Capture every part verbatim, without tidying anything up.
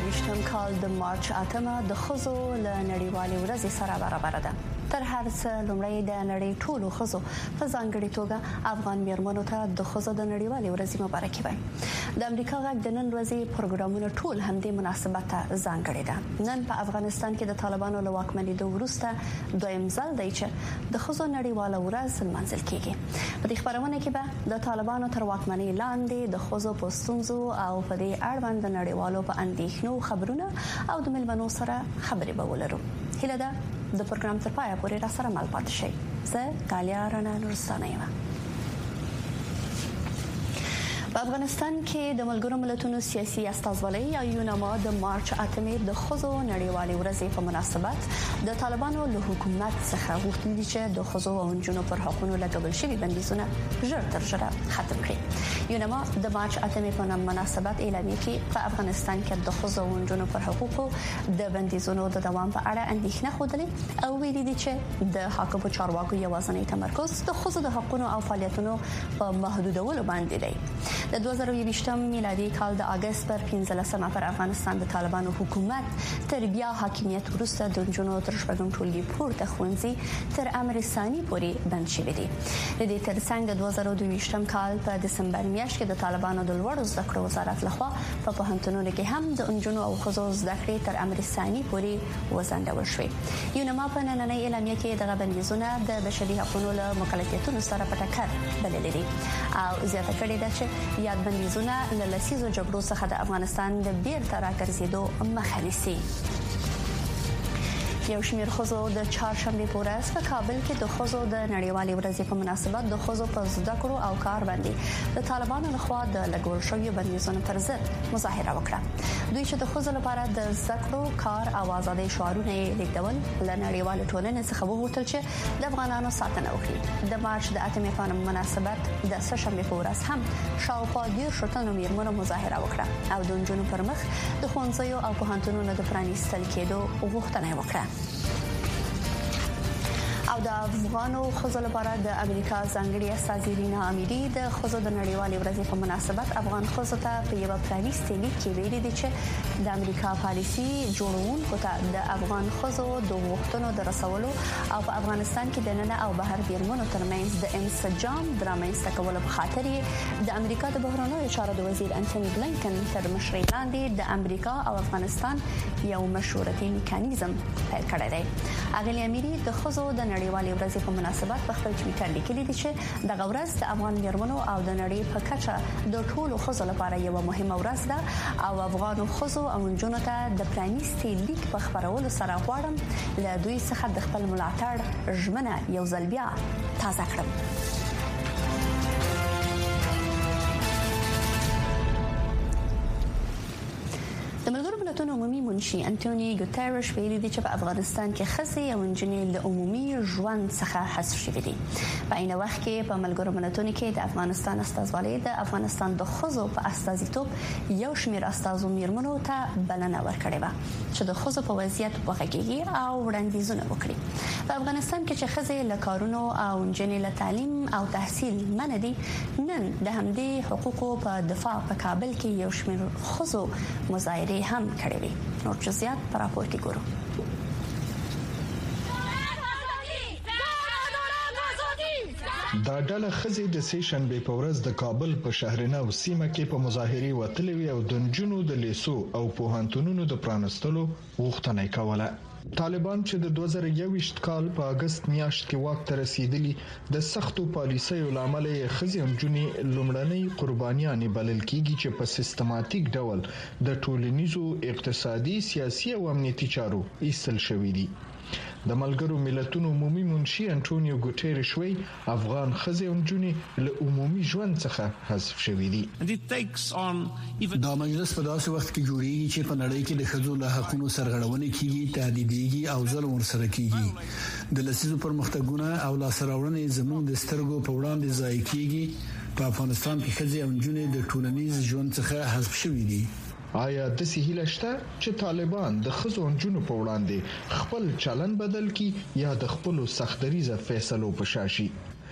یویشتم کال د مارچ اتمه د ښځو له نړیوالې ورځې سره برابر ده. تر هر څه لومړی د نړۍ ټولو ښځو په ځانګړي توګه افغان میرمنو ته د ښځو د نړیوالې ورځې مبارکي وایم. د امریکا غږ د نن ورځې پروګرامونه ټول همدې مناسبت ته ځانګړي ده. نن په افغانستان کې د طالبانو له واکمنېدو وروسته دویم ځل دی چې د ښځو نړیواله ورځ لمانځل کیږي. په دې خبرونه کې به د طالبانو تر واکمنۍ لاندې د ښځو په ستونزو او په دې اړوند د نړیوالو په اندېښنو خبرونه او د ملمنو سره خبرې به ولرو. هیله ده د پروګرام تر پایه پورې را سره مل پاتې شئ. زه کالیا رڼا نورستانه یم. په افغانستان کې د ملګرو ملتونو سیاسي استازولۍ یا یوناما د مارچ اتمې د ښځو نړیوالې ورځې په مناسبت د طالبانو له حکومت څخه غوښتل دي چې د ښځو او نجونو پر حقوقو لګول شوي بندیزونه ژر تر ژره ختم کړي. یوناما د مارچ اتمې په مناسبت اعلامیه کې په افغانستان کې د ښځو او نجونو پر حقوقو د بندیزونو د دوام په اړه اندېښنه خوده او ویلي دي چې د حاکمو چارواکو یوازینی تمرکز د ښځو د حقوقو او فعالیتونو په محدودولو باندې دی. د دوه زره یویشتم میلادي کال د اگست پر پنځلسمه پر افغانستان د طالبانو حکومت تر بیا حاکمیت وروسته د نجونو تر شپږم ټولګي پورته ښوونځي تر امر ثاني پورې بند شوي دي. د دې ترڅنګ د دوه زره دویشتم کال په دسمبر میاشت کې د طالبانو د لوړو زده کړو وزارت لخوا په پوهنتونونو کې هم د نجونو او ښځو زده کړې تر امر ثاني پورې وځنډول شوې. یوناما په نننۍ اعلامیه کې دغه بندیزونه د بشري حقوقو له مکلفیتونو سره په ټکر بللي دي او زیاته کړې ده چې یاد بندیزونه له لسیزو جګړو څخه د افغانستان د بیرته راګرځېدو مخه نیسي. یو شمېر ښځو د چهارشنبه په ورځ په کابل کې د ښځو د نړیوالې ورځې په مناسبت د ښځو په زده کړو او کار باندې د طالبانو لخوا د لګول شویو بندیزونو پر ضد مظاهره وکړه. دوی چې د ښځو لپاره د زده کړو کار او ازادۍ شعارونه لیکدول له نړیوال ټولنې څخه وغوښتل چې د افغانانو ساتنه وکړي. د مارچ د اتمې په مناسبت د سهشنبه په ورځ هم شاوخوا دېرش تنو میرمنو مظاهره وکړه او د نجونو پر مخ د ښوونځیو او پوهنتونونو د پرانیستل کېدو غوښتنه وکړه. او د افغانو ښځو لپاره د امریکا ځانګړي استازي رینا امیری د ښځو د نړیوالې ورځې په مناسبت افغان ښځو ته په یو پرانیستي لیک کې ویلي دي چې د امریکا پالیسي جوړونکو ته د افغان ښځو د غوښتنو د رسولو او په افغانستان کې د نن او بهر میرمنو ترمنځ د انسجام درامنځته کولو په خاطر د امریکا د بهرنیو چارو د وزیر انټونی بلینکن تر مشرۍ لاندې د امریکا او افغانستان یو مشورتي میکانیزم پیل کړی دی. اغلی امیری د ښځو د نړیوالې ورځې په مناسبت په خپل ټویټر لیکلي دي چې دغه ورځ د افغان میرمنو او د نړۍ په کچه د ټولو ښځو لپاره یو مهمه ورځ ده او افغان ښځو او نجونو ته د پرانیستي لیک په خبرولو سره غواړم له دوی څخه د خپل ملاتړ ژمنه یو ځل بیا تازه کړم. د ملګرو ملتونو عمومي منشي انټونی ګوتریش ویلي دی چې په افغانستان کې ښځې او نجونې له عمومي ژوند څخه حذف شوي دي. په عین وخت کې په ملګرو ملتونو کې د افغانستان استازولۍ د افغانستان د ښځو په استازیتوب یو شمېر استازو میرمنو ته بلنه ورکړې وه چې د ښځو په وضعیت وغږیږي او وړاندیزونه وکړي. په افغانستان کې چې ښځې له کارونو او نجونې له تعلیم او تحصیل منع دي، نن د همدې حقوقو په دفاع په کابل کې یو شمېر ښځو مظاهرې هم کړې وي. نور جزئیات پر راپور کې ګورو. دا ډله ښځې د سه شنبه په ورځ د کابل په شهرنو سیمه کې په مظاهرې وتلې وي او د نجونو د لیسو او پوهنتونونو د پرانستلو غوښتنه کوله. طالبان چې د دوه زره یوویشت کال په اگست میاشت کې واک ته رسیدلی د سختو پالیسیو لامل یې ښځې او نجونې لومړنۍ قربانیانې بلل کیږي چې په سیستماتیک ډول د ټولنیزو، اقتصادي، سیاسي او امنیتي چارو ایستل شوې دي. د ملګرو ملتونو عمومي منشي انټونیو ګوتریش وی افغان ښځې او نجونې له عمومي ژوند څخه حذف شوې دي. دا مجلس په داسې وخت کې جوړیږي چې په نړۍ کې د ښځو له حقوقو سرغړونې کیږي، تهدیدېږي او ظلم ورسره کیږي. د لسیزو پرمختګونه او لاسته-راوړنې زموږ د سترګو په وړاندې ضایع کیږي. په افغانستان کې ښځې او نجونې د ټولنیز ژوند څخه حذف شوې دي. آیا د سهیله شته چې طالبان د ښځو او نجونو په وړاندې خپل چلن بدل کړي یا د خپل سختدریزه فیصلو په شاشي؟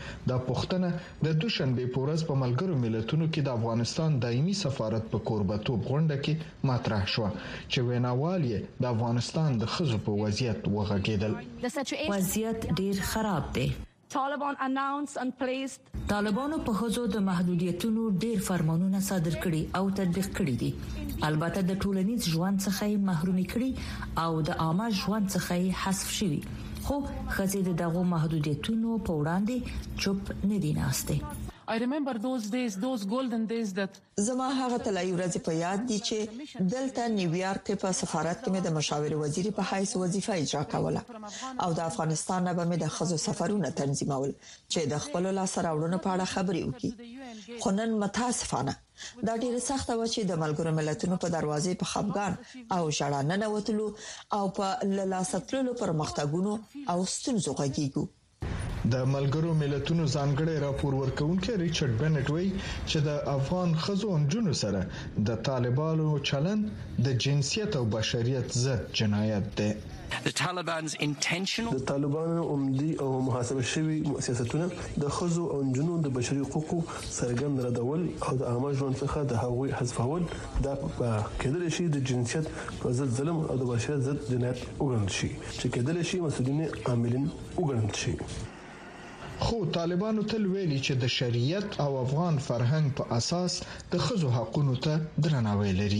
دا پوښتنه د دوشنبه په ورځ په ملګرو ملتونو کې د افغانستان دایمي سفارت په کوربتوب غونډه کې مطرح شو چې ویناوال یې د افغانستان د ښځو په وضعیت وغږیدل. وضعیت ډیر خراب دی. Taliban announced and placed طالبانو په ښځو د محدودیتونو ډیر فرمانونه صادر کړي او تطبیق کړي دي. البته د ټولنیز ژوند څخه محرومي کړي او د عامه ژوند څخه حذف شوي، خو ښځې د دغو محدودیتونو په وړاندې چوپ نه دي ناشته. I remember those days, those golden days that زما هغه طلایي ورځې په یاد دي چې دلته نیویارک کې په سفارت کې مې د مشاور وزیر په حیث وظیفه اجرا کوله او د افغانستان نه به مې د خزو سفرونه تنظیمول چې د خپل لاس راوړنو په اړه خبرې وکړي. خو نن متاسفانه دا ډیره سخته و چې د ملګرو ملتونو په دروازې په خپګان او ژړا نه وتلو او په لاساتلو پرمختګونو او ستونزو غږیږو. د ملګرو ملتونو ځانګړي راپور ورکونکي ریچارډ بنټ وایي چې د افغان ښځو او نجونو سره د طالبانو چلند د جنسیت او بشریت ضد جنایت دی. The Taliban's intentional د طالبانو عمدي او محاسبه شوی سیاستونه د ښځو او نجونو د بشري حقوقو څرګند ردول او د عامه ژوند څخه د هغوی حذفول دا کېدل شي د جنسیت په ضد ظلم او د بشریت ضد جنایت وګڼل شي چې کېدل شي مسؤلین عاملین وګڼل شي. خو طالبانو تل ویلي چې د شریعت او افغان فرهنګ په اساس د ښځو حقوقو ته درناوی لري.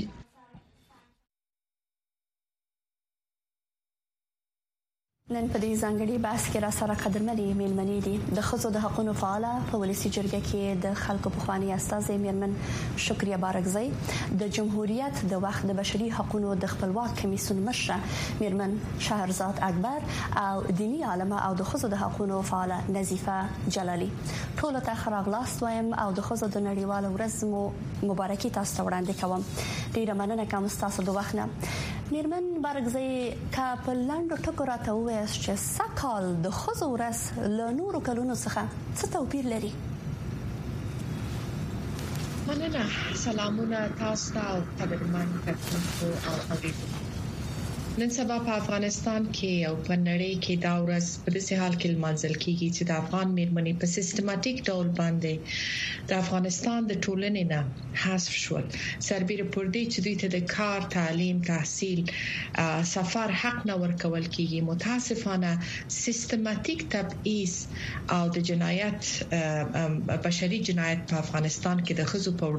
نن په دې ځانګړي بحث کې را سره قدرمنې میلمنې دي د ښځو د حقوقو فعال په ولسی جرګه کې د خلکو پخوانی استازي میرمن شکریه بارکزی، د جمهوریت د وخت د بشري حقوقو د خپلواک کمیسیون مشره میرمن شهرزاد اکبر او دینی عالمه او د ښځو د حقوقو فعال نظیفه جلالی. ټول ته خراغلاست وایم او د ښځو د نړیوال ورځ مو مبارکي تاسو ته وړاندې کوم. ډیره مننه کوم تاسو د وخت نه. میرمن بارکزی کا په لاندو ټکو راته وایي چې سکهال د ښځو ورځ له نورو کلونو څخه څه توپیر لري؟ مننه. سلامونه تاسو ته او قدرمن کتونکو او اوریدونکو. نن سبا په افغانستان کې او په نړۍ کې دا ورځ په داسې حال کې لمانځل کیږي چې د افغان میرمنې په سیستماتیک ډول باندې د افغانستان د ټولنې نه حذف شول. سربېره پر دې چې دوی ته د کار، تعلیم، تحصیل، سفر حق نه ورکول کیږي. متاسفانه سیستماتیک تبعیض او د جنایت بشري جنایت په افغانستان کې د ښځو په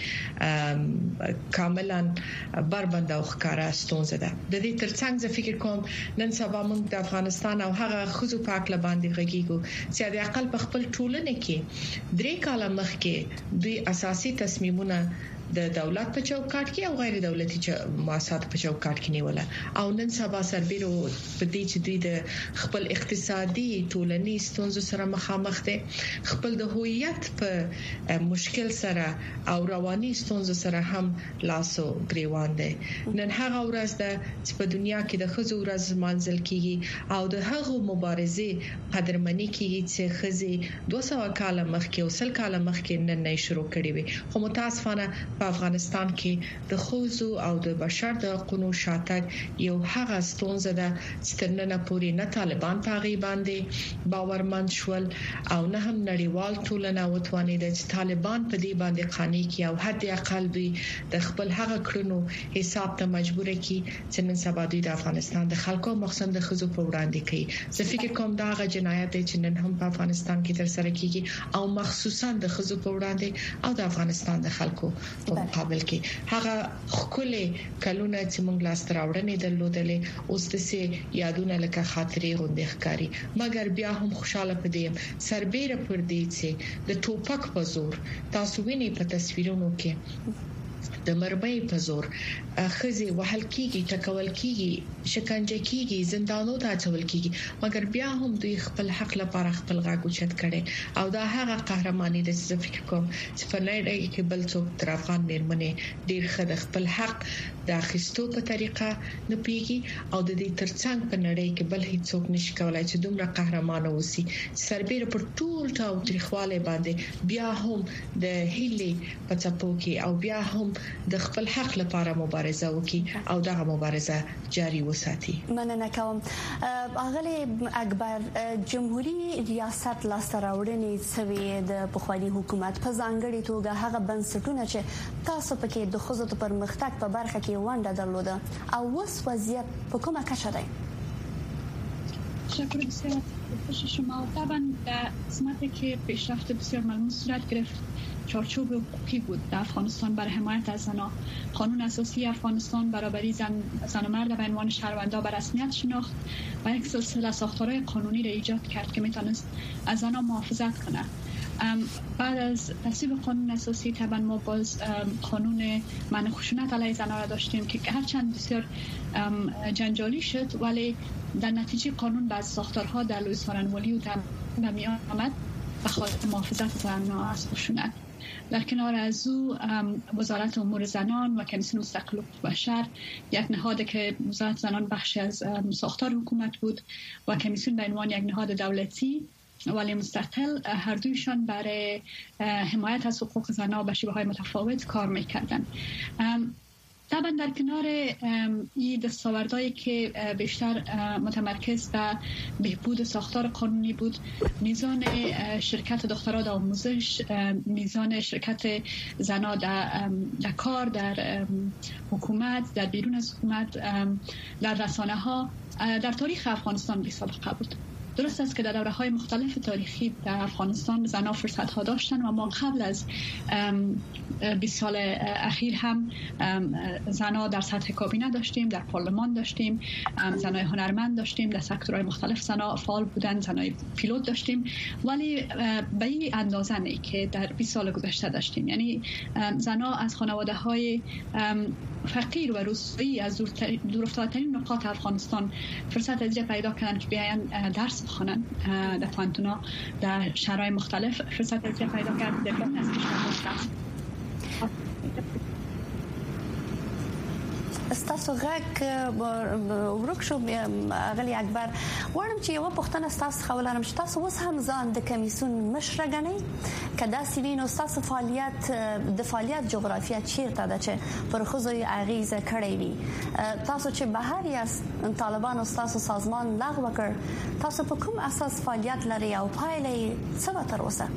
وړاندې کاملا بربند او ښکارا ستونزه ده. د دې ترڅنګ زه فکر کوم نن سبا موږ د افغانستان او هغه ښځو په اړه باندې غږیږو چې د عقل په خپل ټولنه کې درې کاله مخکې دوی اساسي تصمیمونه د دولت په چوکاټ کې او غیر دولتي مؤسسات په چوکاټ کې نیول او نن سبا سربېره په دې چې دوی د خپل اقتصادي ټولنیز ستونزو سره مخامخ دي، خپل د هویت په مشکل سره او رواني ستونزو سره هم لاسو گریوان دي. نن هغه ورځ ده چې په دنیا کې د ښځو ورځ مانځل کیږي او د هغو مبارزې قدرمنې کیږي چې ښځې دوه سوه کاله مخکې او سل کاله مخکې نن نه شروع کړې وي. خو متاسفانه په افغانستان کې د ښځو او د بشر د حقوقو شاتګ یو هغه ستونزه ده چې تر نن پورې نه طالبان په غي باندې باورمند شول او نه هم نړیوال ټولنه وتوانیده چې طالبان په دې باندې قانع کړي او حد اقل دوی د خپل هغه کړنو حساب ته مجبور کړي چې نن سبا دوی د افغانستان د خلکو مخصوص د ښځو په وړاندې کوي. زه فکر کوم دا هغه جنایت دی چې نن هم په افغانستان کې تر سره کیږي او مخصوصا د ښځو په وړاندې او د افغانستان د خلکو په مقابل کې هغه خپل کلونه چې موږ لاس راوړنې درلودلې اوس د سي یادونه لکه خاطرې غوندې ښکاری. مګر بیا هم خوشاله پدې سربېره پر دې چې د ټوپک په زور تاسو ویني په تصویرونو کې د مرمۍ په زور خزي وهل کیږي، ټکول کیږي، شکنجه کیږي، زندانو ته اچول کیږي، مګر بیا هم دوی خپل حق لپاره خپل غږ اوچت کړي او دا هغه قهرماني د څه فکر کوم چې په نړۍ کې بل څوک تر افغان میرمنې ډیر ښه د خپل حق د اخیستو په طریقه نه پیږي او د دې ترڅنګ په نړۍ کې بل هیڅ څوک نشي کولای چې دومره قهرمان اوسي. سربېره پر ټول تاو تاریخواله باندې بیا هم د هیلې په څپو کې او بیا هم د خپل حق لپاره مبارزه وکړي او دغه مبارزه جاري وساتي. مننه کوم. اغلی اکبر، جمهوریت ریاست لاستراوړنې سوي د پخوانی حکومت په ځانګړي توګه هغه بنسټونه چې تاسو پکې د خزو د پرمختګ په برخه کې ونډه درلوده او اوس وضعیت په کومه کچه دی؟ تشکر بسیار از شما. طبعا در قسمتی که پیشرفت بسیار ملموس صورت گرفت، چارچوب حقوقی بود در افغانستان برای حمایت از زنان. قانون اساسی افغانستان برابری زن, زن و مرد به عنوان شهروندان به رسمیت شناخت و یک سلسله ساختارهای قانونی را ایجاد کرد که میتونست از زنان محافظت کنه. بعد از تصویب قانون اساسی طبعا ما باز قانون منع خشونت علیه زنان را داشتیم که هرچند بسیار جنجالی شد ولی در نتیجه قانون بعض ساختارها در لوی سارنوالی و به میان آمد به خاطر محافظت زنان از خشونت. در کنار از او وزارت امور زنان و کمیسیون مستقل حقوق بشر، یک نهاد که وزارت زنان بخشی از ساختار حکومت بود و کمیسیون به عنوان یک نهاد دولتی ولی مستقل، هر دویشان برای حمایت از حقوق زنان به شیوه‌های متفاوت کار می‌کردند. طبعا در کنار این دستاوردهایی که بیشتر متمرکز به بهبود ساختار قانونی بود، میزان شرکت دخترها در آموزش، میزان شرکت زنان در, در کار، در حکومت، در بیرون از حکومت، در رسانه ها در تاریخ افغانستان بی سابقه بود. درست است که در دوره‌های مختلف تاریخی در افغانستان زنان فرصت‌ها داشتن و ما قبل از بیست سال اخیر هم زنان در سطح کابینه داشتیم، در پارلمان داشتیم، زنای هنرمند داشتیم، در سکتورهای مختلف زنان فعال بودند، زنای پیلوت داشتیم، ولی به این اندازه نه که در بیست سال گذشته داشتیم. یعنی زنان از خانواده‌های فقیر و روستایی از دورافتاده‌ترین نقاط افغانستان فرصت از پیدا کردن که بیاین درس بخونن در پانتونا، در شهرهای مختلف فرصت از پیدا کردن در بین از کشورها. ستاسو غږ ورک شو غلی اکبر. وړم چې یو پښتنه ستاسو خولانم چې تاسو اوس هم ځان د کمیسیون مشر غنئ، کدا سیوینو ستاسو فعالیت د فعالیت جغرافیه چیرته ده چې پر خوځوي اغیزه کړی وي؟ تاسو چې بهر یاست، طالبان ستاسو سازمان لغوه کړ، تاسو په کوم اساس فعالیت لري او پایله څه تر اوسه؟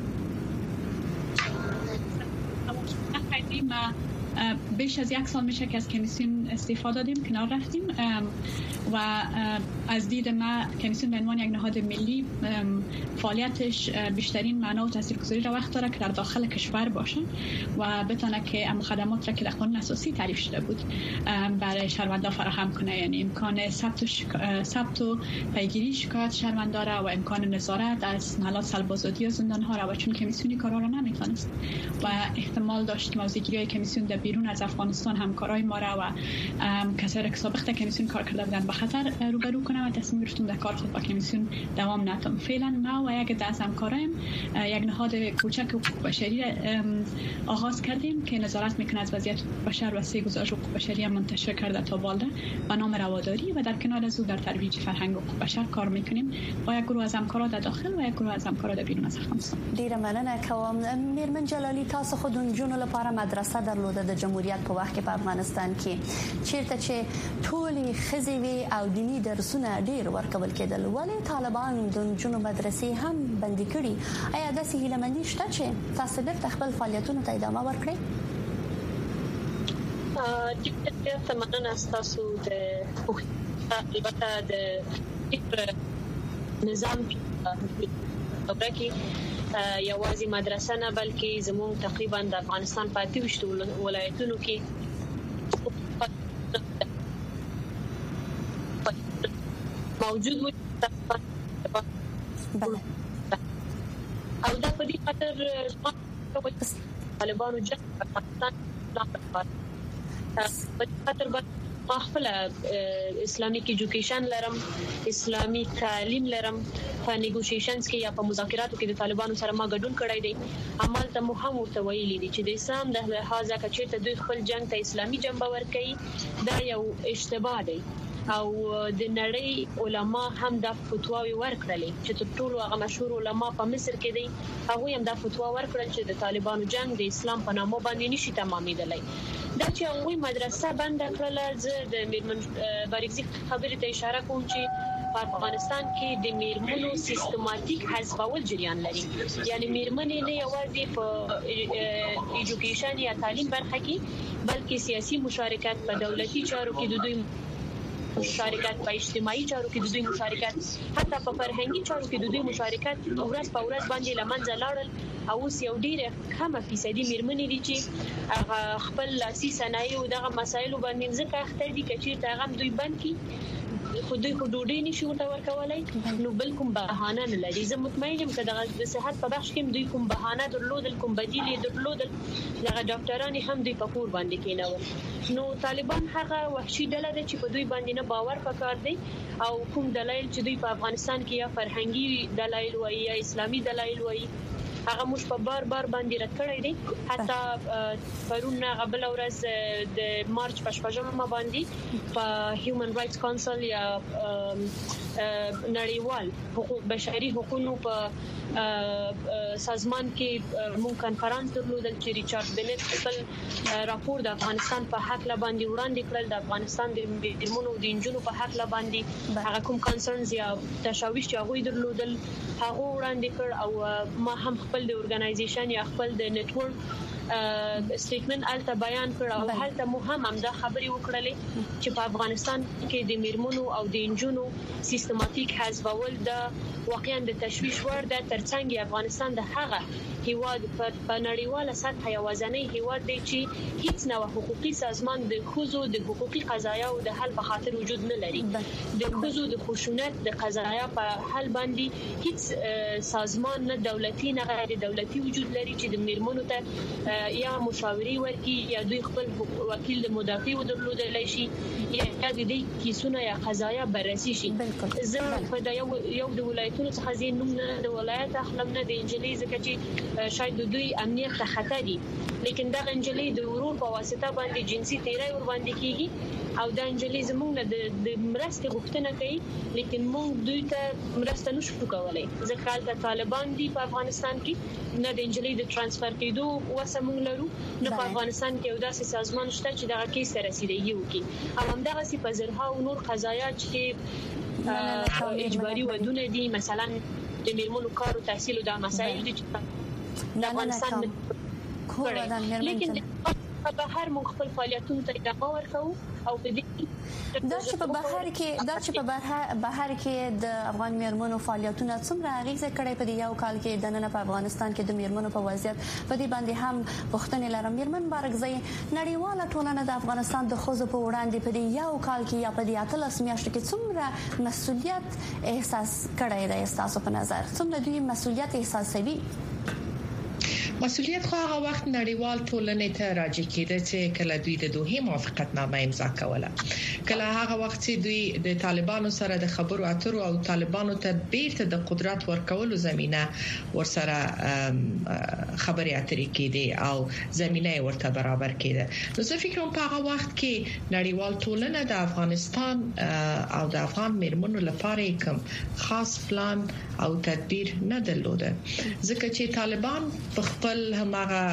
بیش از یک سال میشه که از کمیسیون استعفا دادیم، کنار رفتیم و از دید ما کمیسیون به عنوان یک نهاد ملی فعالیتش بیشترین معنا و تاثیرگذاری را وقت داره که در داخل کشور باشه و بتونه که ام خدمات را که در قانون اساسی تعریف شده بود برای شهروندان فراهم کنه. یعنی امکان ثبت ثبت و پیگیری شکایت شهروندان را و امکان نظارت از محلات سلب‌آزادی و زندان‌ها را، و چون کمیسیونی کارا را نمیتونست و احتمال داشت موضوعگیری کمیسیون در بیرون از افغانستان همکارای ما را و کسایی که سابقا کمیسیون کار کرده بودند به خطر روبرو کنم و تصمیم گرفتم در کار خود با کمیسیون دوام ندم. فعلا ما و یک از همکارایم یک نهاد کوچک حقوق بشری آغاز کردیم که نظارت میکنه از وضعیت بشر و سه گزارش حقوق بشری منتشر کرده تا بالده به نام رواداری، و در کنار از او در ترویج فرهنگ حقوق بشر کار میکنیم با یک گروه از همکارا در داخل و یک گروه از همکارا در بیرون از افغانستان. ډیره مننه کوم. میرمن جلالی، تاسو خود جنونو لپاره مدرسه درلوده د جمهوریت په وخت کې په افغانستان کې چیرته چې ټولې خزي وي او دینی درسونه ډیر ورکول کېدل، ولی طالبان د جنونو مدرسې هم بندي کړي. آیا داسې هیله‌مندي شته چې تاسو بیرته خپل فعالیتونو ته ادامه ورکړئ؟ ډیره مننه تاسو د البته د نظام کې یوازې مدرسه نه بلکې زموږ تقریبا د افغانستان په اته ویشت ولایتونو کې موجود وي او دا په دې خاطر طالبانو جنگ پاکستان په خاطر ما خپل اسلامیک ایجوکیشن لرم، اسلامی تعلیم لرم، په نیګوشیشنز کې یا په مذاکراتو کې د طالبانو سره ما ګډون کړی دی. عمل ته مو هم ورته ویلي دي چې د اسلام د لحاظه کچې ته دوی خپل جنگ ته اسلامي جنبه ورکړي، دا یو اشتباه دی او د نړۍ علما هم د فتواوی ورکړلې چې تر ټولو هغه مشهور علما په مصر کې دي هغه هم د فتوا ورکړل چې د طالبانو جنگ د اسلام په نامه باندې نشي تمامېدلی دا چې هغه مدرسه بند کړل زه د میرمن باریکزي خبرې ته اشاره کوم چې په افغانستان کې د میرمنو سیستماتیک حذفول جریان لري یعنی میرمنې نه یوازې په ایجوکیشن یا تعلیم برخه کې بلکې سیاسي مشارکت په دولتي چارو کې د دوی مشارکت په اجتماعي چارو کې د دوی مشارکت حتی په فرهنګي چارو کې د دوی مشارکت ورځ په ورځ باندې لمنځه لاړل او اوس یو ډیره کمه فیصدي میرمنې دي چې هغه خپل لاسي صنایع او دغه مسایلو باندې ځکه اخته دي چې هغه دوی بند کی خو دوی خو ډوډۍ نشي ورکولای نو بل کوم بهانه نه لري زه مطمئن یم چې د صحت په بخش کې دوی کوم بهانه درلودل کوم بدیل درلودل لکه ډاکټران هم دوی په کور باندې کېنول نو طالبان هغه وحشي ډله ده چې په دوی باندې نه باور پکار دی او کوم دلایل چې دوی په افغانستان کې یا فرهنګي دلایل وایي یا اسلامي دلایل وایي هغه موږ په بار بار باندې رد کړی دی حتی پرون قبل ورځ د مارچ په شپږمه باندې په هیومن رائټس کونسل یا نړیوال حقوق بشري حقوقو په سازمان کې مونږ کانفرنس درلودل چې ریچارډ بنت خپل راپور د افغانستان په حق لا باندې وړاندې کړل د افغانستان د میرمنو د انجونو په حق لا باندې هغه کوم کانسرنز یا تشویش چې هغه درلودل هغه وړاندې کړ او ما هم خپل د اورګنایزیشن یا خپل د نتورک سټیټمنټ الته بیان کړ او هلته مهم هم دا خبري وکړلې چې په افغانستان کې د میرمنو او د انجونو سیستماتیک حذفول د واقعا د تشویش ور د ترڅنګ افغانستان د هغه هیواد په نړیواله سطح یوازنی هیواد دی چې هیڅ نوع حقوقي سازمان د خوځو د حقوقي قضایا او د حل په خاطر وجود نه لري د خوځو د خشونت د قضایا په حل باندې هیڅ سازمان نه دولتي نه غیر دولتي وجود لري چې د میرمنو ته یا مشاوري ورکي یا دوی خپل وکیل د مدافع ودرلودلای شي یا د دې کیسونه یا قضایا بررسي شي زه په یو یو د ولایتونو څخه زینوم نه د ولایت اخلم نه د انجلۍ ځکه چې شاید دوی امنیت ته خطر دي لیکن دا انجلۍ د ورور په واسطه باندې جنسي تیری ور باندې کیږي او دا انجلۍ زموږ د مرستې غوښتنه کوي لیکن موږ دوی ته مرسته نشو کولای ځکه چې طالبان دي په افغانستان کې نه د انجلۍ د ترانسفر کېدو وسه موږ لرو نه په افغانستان کې یو داسې سازمان شته چې دا کیس ته رسیدګي وکړي او همدغه سي په زرها او نور قضایا چې اجباري ودونه دي مثلا د میرمنو کار او تحصیل او د مسایل دي چې د افغانستان لیکن په هر موږ خپل فعالیتونو ته ادامه ورکوو او په دې دا چې په بهر کې دا چې په بهر کې د افغان میرمنو فعالیتونه څومره اغیزه کړې په یو کال کې د نن په افغانستان کې د میرمنو په وضعیت په دې باندې هم پوښتنې لرم میرمن بارګزی نړیواله ټولنه د افغانستان د خوځو په وړاندې په دې یو کال کې یا په دې اتلس میاشتو کې څومره مسؤلیت احساس کړی دی تاسو په نظر څومره دوی مسؤلیت احساسوي مسؤلیت خو هغه وخت نړیوال ټولنې ته راځي کېده چې کله دوی د دوه موافقتنامه امضا کوله کله هغه وخت چې دوی د طالبانو سره د خبرو اترو او طالبانو ته بیرته د قدرت ورکولو زمينه ورسره خبرې اترې کېده او زمينه ورته برابر کېده نو زه فکر کوم په هغه وخت کې نړیوال ټولنه د افغانستان او د افغان میرمنو لپاره کوم خاص پلان او تدبیر نه درلوده ځکه چې طالبان په خپل همغه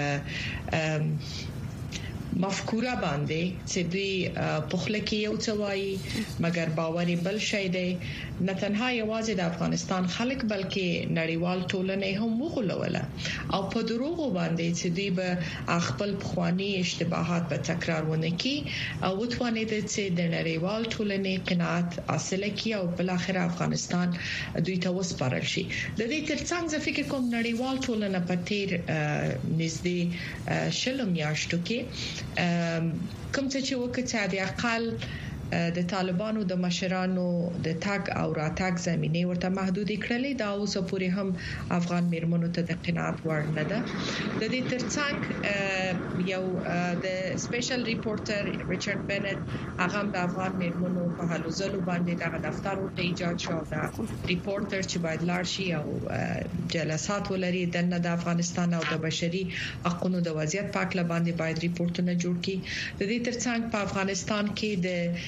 مفکوره باندې چې دوی په خله کې یو څه وایي مګر باوري بل شي دی نه تنها یوازې د افغانستان خلک بلکې نړیوال ټولنه هم وغولوله او په دروغ باندې چې دوی به خپل پخوانی اشتباهات به تکرار ونه کړي او وتوانید چې د نړیوال ټولنې قناعت حاصل کړي او بل اخر افغانستان دوی ته وسپارل شي د دې ترڅنګ زه فکر کوم نړیوال ټولنه په تیر نږدې شلم میاشتو کې کوم څه چې وکړه د اقل د طالبانو د مشرانو د تاګ او راتګ زمينه ورته محدود کړلې دا اوس پورې هم افغان میرمنو ته د قناعت وړ نه ده د دې ترڅنګ یو د سپیشل ریپورټر ریچارډ بنت هغه د افغان میرمنو په هلو ځلو باندې دغه دفتر ورته ایجاد شو دا ریپورټر چې باید لاړ شي او جلسات ولري د د افغانستان او د بشري حقوقو د وضعیت په اړه باندې باید ریپورټونه جوړ کړي د دې ترڅنګ په افغانستان کې د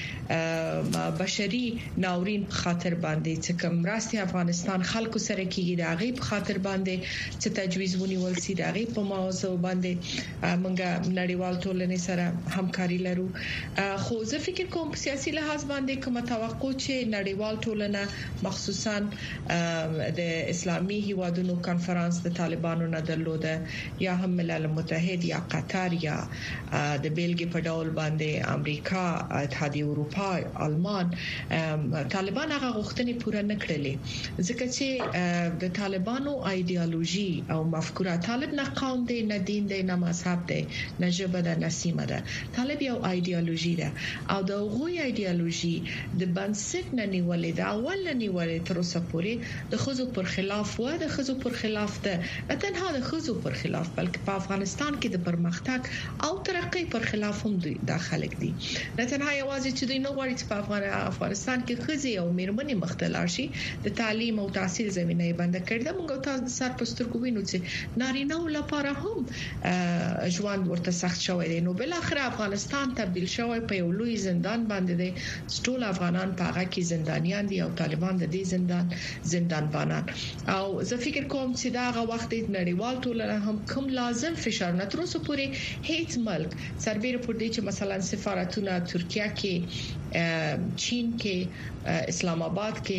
بشري ناورین په خاطر باندې چې کوم راستي افغانستان خلکو سره کېږي د هغه په خاطر باندې چې تجویز ونیول سي د هغه په موضوع باندې موږ نړیوال ټولنې سره همکاري لرو خو زه فکر کوم په سیاسي لحاظ باندې کوم توقع چې نړیوال ټولنه مخصوصا د اسلامي هیوادونو کانفرنس د طالبانو نه درلوده یا هم ملل متحد یا قطر یا د بیلګې په ډول باندې امریکا اتحادیه اروپا آلمان طالبان هغه غوښتنې پوره نکړلې ځکه چې د طالبانو ایدئولوژي او مفکوره طالب نه قوم دی نه دین دی نه مذهب دی نه ژبه ده نه سیمه ده طالب یو ایدئولوژي ده او د غوي ایدئولوژي د بنسټ نه نیولې د اول نه نیولې تر اوسه پورې د خزو پر خلاف و د خزو پر خلاف ده نه تنها د خزو پر خلاف بلکې په افغانستان کې د پرمختګ او ترقۍ پر خلاف هم داخله دي نه تنها یوازې چې دوی نو غواړي چې په افغانستان کې خزي او میرمنې مختلف شي د تعلیم او تحصیل زمينه بند کړي دا موږ تاسو سر پسترګو وینو چې نارینه لپاره هم ژوند ورته سخت شوی دی نو بل اخر افغانستان تبدیل شوی په یو لوی زندان باندې دی ټول افغانان په هغه کې زندانیان دي او طالبان د دې زندان زندان بانان او زه فکر کوم چې دا هغه وخت د نړیوال ټولنه هم کوم لازم فشار نه تر اوسه پورې هیڅ ملک سربېره پر دې چې مثلا سفارتونه ترکیه کې چین کې اسلام آباد کې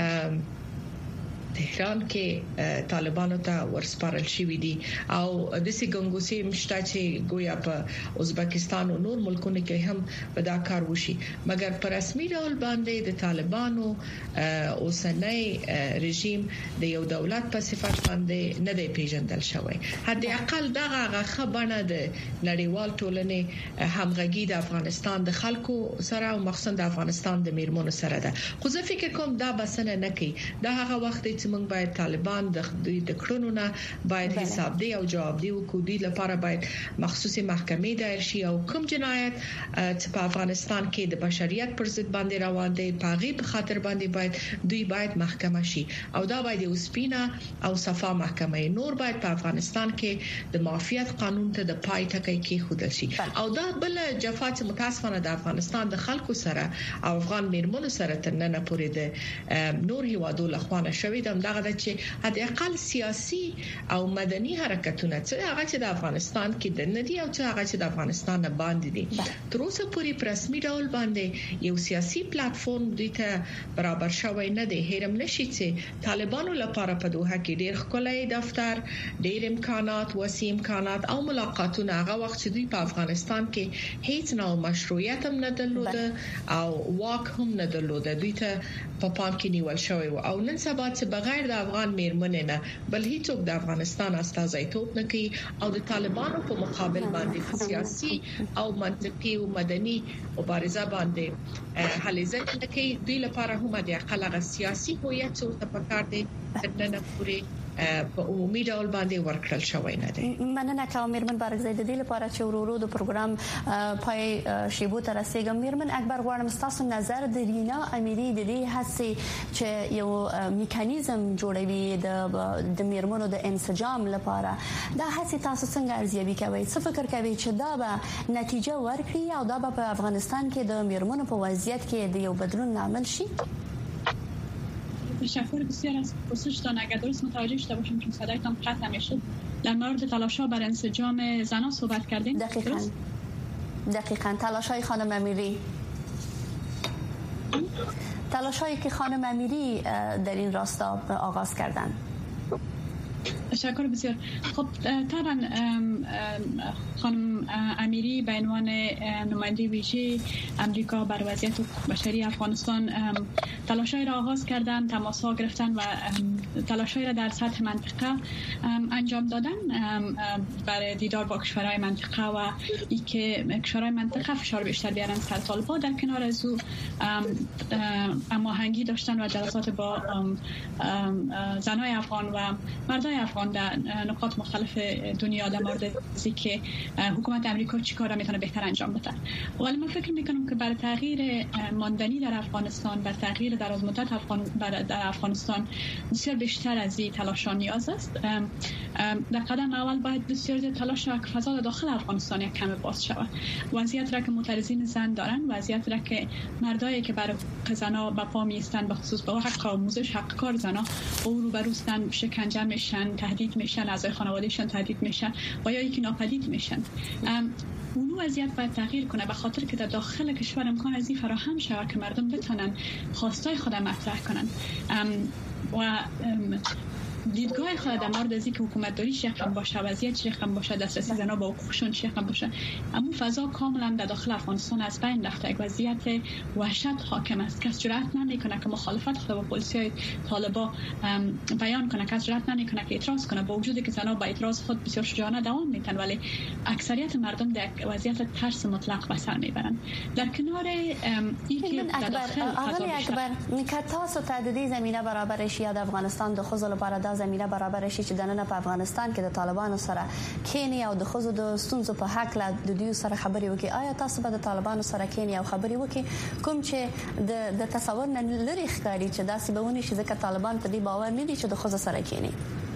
تهران کې طالبانو ته ورسپارل شوې دي او د سیګنګوسي مشته چې ګویا په ازبکستان او نور ملکونو کې هم په دا کار وشي مګر په رسمي ډول باندې د طالبانو اوسنۍ رژیم د یو دولت په صفت باندې نه دی پیژندل شوی حتی اقل دغه خبره د نړیوال ټولنې همغږي د افغانستان د خلکو سره او مخصوصا د افغانستان د میرمنو سره ده خو زه فکر کوم دا بسنه نه کوي دا هغه وخت چې موږ باید طالبان د دوی د کړنو نه باید حساب دی او جواب دی وکړي د لپاره باید مخصوصي محکمې دایر شي او کوم جنایت چې په افغانستان کې د بشریت پر ضد باندې روان دي په غي په خاطر باندې باید دوی باید محکمه شي او دا باید یو سپینا او صفا محکمه نور باید په افغانستان کې د معافیت قانون ته د پای ټکی کې خودل شي او دا بل جفات متاسفانه د افغانستان د خلکو سره او افغان میرمنو سره تر نن پورې د نور هیوادو لخوانه شوې دغه د چې حد اقل سیاسي او مدني حرکتونه چې هغه چې د افغانستان کې د ندي او چې هغه چې د افغانستان نه باندې دي تر اوسه پورې په رسمي ډول باندې یو سیاسي پلیټ فارم دوی ته برابر شوی نه دی هرم نشي چې طالبانو لپاره په دوحه کې ډېر خلای دفتر ډېر امکانات وسیم امکانات او ملاقاتونه هغه وخت چې دوی په افغانستان کې هیڅ نوع مشروعیت هم نه درلوده او واک هم نه درلوده دوی ته په پام کې نیول شوی او نن سبا چې بغیر د افغان میرمنې نه بل هیڅوک د افغانستان استازیتوب نه کوي او د طالبانو په مقابل باندې سیاسي او منطقي او مدني مبارزه باندې هلې ځکه کوي دوی لپاره هم د اقل سیاسي هویت څو ته پکار دي ترنه پورې په عمومي ډول باندې ورکړل شوی نه دی مننه کوم میرمن بارګزی د دې لپاره چې ورورو د پروګرام پای شیبو تر رسیدم میرمن اکبر غواړم تاسو نظر د رینا امیری د دې هڅې چې یو میکانیزم جوړوي د د میرمنو د انسجام لپاره دا هڅې تاسو څنګه ارزیابي کوئ څه فکر کوئ چې دا به نتیجه ورکړي او دا به په افغانستان کې د میرمنو په وضعیت کې د یو بدلون عامل شي تشکر بسیار از پرسشتان اگر درست متوجه شده باشم که صدایتان قطع میشد در مورد تلاش‌ها بر انسجام زنان صحبت کردیم دقیقاً دقیقاً تلاش‌های خانم امیری تلاش‌هایی که خانم امیری در این راستا آغاز کردند تشکر بسیار خب طبعا خانم امیری به عنوان نماینده ویژه امریکا بر وضعیت بشری افغانستان تلاش‌های را آغاز کردن تماس‌ها گرفتن و تلاش‌های را در سطح منطقه انجام دادن برای دیدار با کشورهای منطقه و ای که کشورهای منطقه فشار بیشتر بیارن سر طالبان در کنار از او هماهنگی داشتن و جلسات با زنای افغان و مردای های افغان در نقاط مختلف دنیا در مورد اینکه حکومت آمریکا چیکار میتونه بهتر انجام بده. ولی من فکر میکنم که برای تغییر ماندنی در افغانستان، برای تغییر دراز مدت افغان در افغانستان بسیار بیشتر از این تلاش نیاز است. در قدم اول باید بسیار زیاد تلاش و فضا داخل افغانستان یک کم باز شود. وضعیت را که معترضین زن دارن، وضعیت را که مردایی که برای زنا به پا میستن، به خصوص به حق آموزش، حق کار زنا او رو بروستن، شکنجه میشن، تهدید میشن، اعضای خانوادهشان تهدید میشن و یا اینکه ناپدید میشن. اون وضعیت باید تغییر کنه، به خاطر که در داخل کشور امکان از این فراهم شود که مردم بتونن خواستای خود مطرح کنن و دیدگاه خود در مورد از اینکه حکومت داری شکم باشه، وضعیت شکم باشه، دسترسی زنا با حقوقشون شکم باشه، اما فضا کاملا در داخل افغانستان از بین رفته. یک وضعیت وحشت حاکم است. کس جرأت نمیکنه که مخالفت خود با پلیسای طالبان بیان کنه، کس جرأت نمیکنه که اعتراض کنه، با وجودی که زنا با اعتراض خود بسیار شجاعانه دوام میتن، ولی اکثریت مردم در وضعیت ترس مطلق به سر میبرن. در کنار اینکه در داخل اول اکبر نکاتاس تعددی زمینه برابر شي د افغانستان د خزل لپاره زمینه برابر شي چې د نن په افغانستان کې د طالبانو سره کینی او د خزو د ستونزو په حق لا د دوی سره خبرې وکي. آیا تاسو به د طالبانو سره کینی او خبرې وکي کوم چې د د تصور نه لري ښکاری چې داسې به ونی شي ځکه طالبان په دې باور نه دي چې د خزو سره کینی؟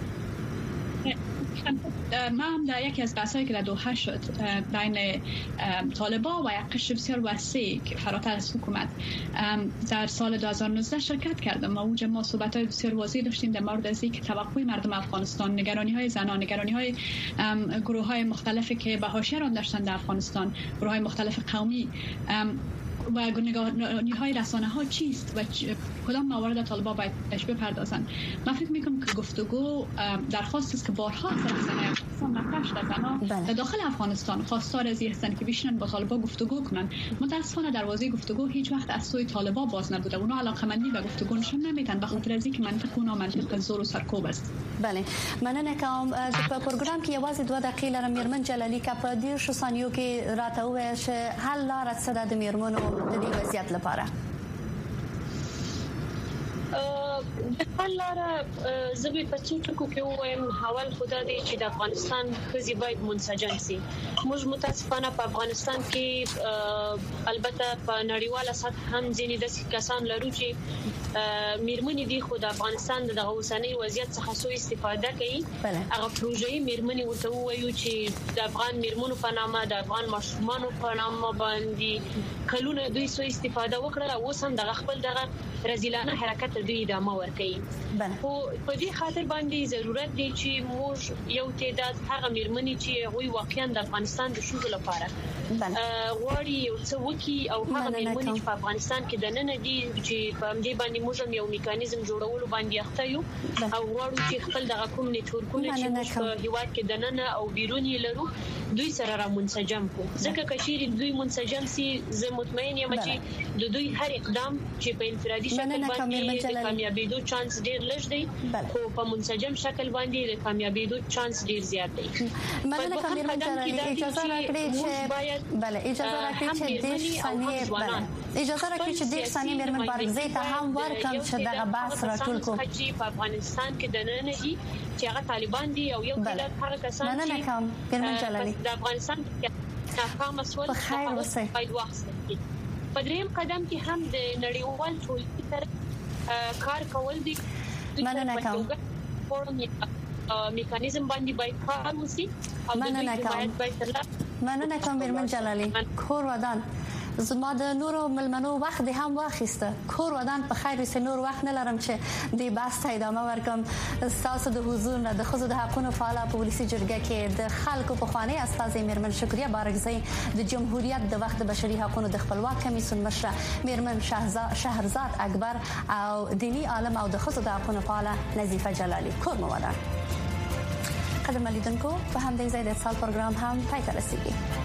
ما هم در یکی از بحثایی که در دوحه شد بین طالبان و یک قشر بسیار وسیع که فراتر از حکومت در سال دو هزار و نوزده شرکت کردم و اونجا ما صحبت‌های بسیار واضح داشتیم در مورد از اینکه توقع مردم افغانستان، نگرانی‌های زنان، نگرانی‌های گروه‌های مختلفی که به حاشیه رانده داشتن در افغانستان، گروه‌های مختلف قومی و نگرانی‌های رسانه‌ها چیست و کدام موارد طالبان باید بهش بپردازن. من فکر می‌کنم که گفتگو درخواست است که بارها رسانه‌های افغانستان مطرح شده. زنان در داخل افغانستان خواستار از این هستند که بشینن با طالبان گفتگو کنن. متأسفانه دروازه گفتگو هیچ وقت از سوی طالبان باز نبوده. اونا علاقه‌مندی به گفتگو نشون نمیدن به خاطر از اینکه منطق اونا منطق زور و سرکوب است. بله، مننه کوم. په پروګرام کې یوازې دوه دقیقې لرم. میرمن جلالی کا په دې شو ثانیو کې راته وایي چې حل لار څه ده د میرمنو د دې وضعیت لپاره؟ د حل لاره زبې په څو ټکو کې وایم. حوال خدا دی چې د افغانستان خزي باید منسجم سي. موږ متاسفانه په افغانستان کې البته په نړیواله سطح هم ځینې د کسان لرو چې میرمنې دي خو د افغانستان د اوسنۍ وضعیت څخه سو استفاده کوي. هغه پروژې میرمنې ورته وایو چې د افغان میرمنو په نامه، د افغان ماشومانو په نامه باندې کلونه دوی سو استفاده وکړه. اوس هم د خپل دغه رزیلانه حرکت دوی ادامه ورکوي. خو په دې خاطر باندې ضرورت دی چې موږ یو تعداد هغه میرمنې چې هغوی واقعا د افغانستان د شوزو لپاره غواړي یو څه وکړي او هغه میرمنې چې په افغانستان کې د نن دي چې په دې باندې موږ یو میکانیزم جوړولو باندې اخته یو او غواړو چې خپل دغه کوم نیټورکونه چې په هیواد کې د نن او بیرون یې لرو دوی سره را منسجم کو. ځکه کچېری دوی منسجم سي زه مطمئن یم چې د دوی هر اقدام چې په انفرادي شکل باندې د کامیابیدو چانس ډیر لږ دی خو په منسجم شکل باندې د کامیابیدو چانس ډیر زیات دی. مننه کوم میرمن جلالی. اجازه راکړئ چې بله اجازه راکړئ چې دېرش ثانیې بله اجازه راکړئ چې دېرش ثانیې میرمن بارګزۍ ته هم ورکړم چې دغه بحث راټول کړو. چې په افغانستان کې د نن دي چې هغه طالبان دي او یو کله هغه کسان چې مننه کوم میرمن جلالی د افغانستان کې ناکام مسول په خیر اوسئ. په دریم قدم کې هم د نړیوال ټولنې سره کار کول دي. مننه کوم. میکانیزم باندې باید کار وشي. مننه کوم. مننه کوم میرمن جلالی. کور ودان زما د نورو ملمنو وخت هم واخیسته. کور ودان په خیر وسه نور وخت نه لرم چې د بحث ته ادامه ورکم. تاسو د حضور نه د خزو د حقونو فعال په پولیسي جرګه کې د خلکو په خواني استاد میرمن شکریه بارګزۍ، د جمهوریت د وخت د بشري حقوقو د خپلواک کمیسیون مشره میرمن شهرزاد اکبر او دینی عالم او د خزو د حقونو فعال نظیفه جلالی. کور مو ودان. قدم لیدونکو په همدې ځای د سال پروګرام هم پای ته رسیدي.